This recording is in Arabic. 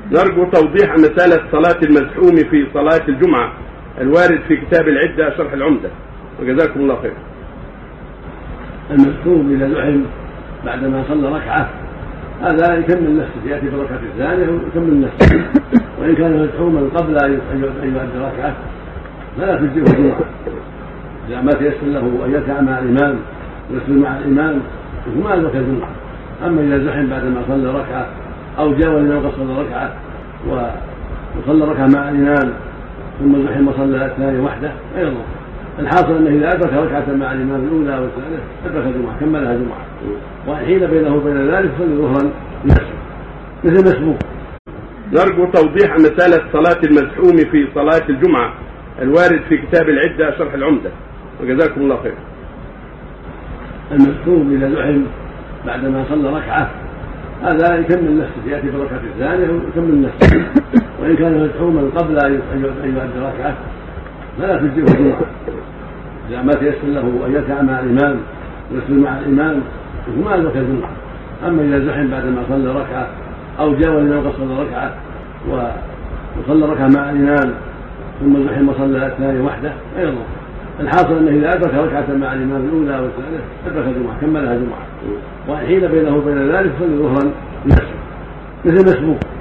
نرجو توضيح مسألة صلاة المزحوم في صلاة الجمعة الوارد في كتاب العدة شرح العمدة، وجزاكم الله خير. المزحوم إذا زحم بعدما صلى ركعة هذا يكمل نفسه، يأتي بالركعة الثانية ويكمل نفسه، وإن كان مزحوما قبل أن يؤدي ركعة فلا تجزئه الجمعة إذا ما تيسر له أن يركع مع الإمام ويصلي مع الإمام فما أدرك الجمعة. أما إذا زحم بعدما صلى ركعة أو جاء والإمام قد صلى ركعة وصلى ركعة مع الإمام ثم زحم وصلى الثانية وحده أيضا، الحاصل أنه إذا أدرك ركعة مع الإمام الأولى والثالثة أدرك الجمعة كملها جمعة، وحين بينه وبين ذلك صلى ظهرا مثل مسبوق. نرجو توضيح مسألة صلاة المزحوم في صلاة الجمعة الوارد في كتاب العدة شرح العمدة، وجزاكم الله خير. المزحوم إذا زحم بعدما صلى ركعة هذا يكمل نفسه، يأتي بالركعة الثانية ويكمل نفسه، وإن كان مزحوما قبل أن يؤدي ركعة فلا تجزئه الجمعة إذا ما تيسر له أن يركع مع الإمام ويصلي مع الإمام فما أدرك الجمعة. أما إذا زحم بعدما صلى ركعة أو جاء والإمام قد صلى ركعة وصلى ركعة مع الإمام ثم زحم وصلى الثانية وحده أيضا، الحاصل أنه إذا أدرك ركعة مع الإمام الأولى والثالثة أدرك الجمعة كملها جمعة، وحين بينه وبين ذلك صلى ظهرا مثل مسبوق.